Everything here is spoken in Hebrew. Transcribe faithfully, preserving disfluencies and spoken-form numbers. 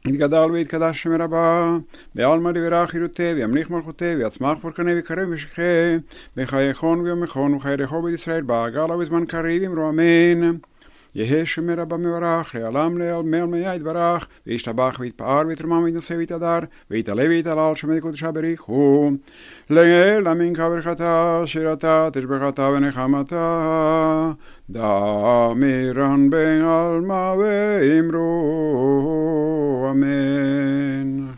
יתגדל ויתקדש שם רבה, בעלמא דברה חירותי, וימליך מלכותי, ויצמח פורקני ויקרב ושכחה, בחייכון ויומכון וחיי רחוב בית ישראל, בעגלה ובזמן קריב אמרו אמן. יהא שם רבה מברך, לעלם לעלמיה יתברך, וישתבח ויתפאר ויתרומם ויתנשא ויתהדר, ויתעלה ויתהלל שם קודשה בריחו. לעלמין כברכתה, שירתה, תשבחתה ונחמתה, דמירן בעלמא ואמרו אמן.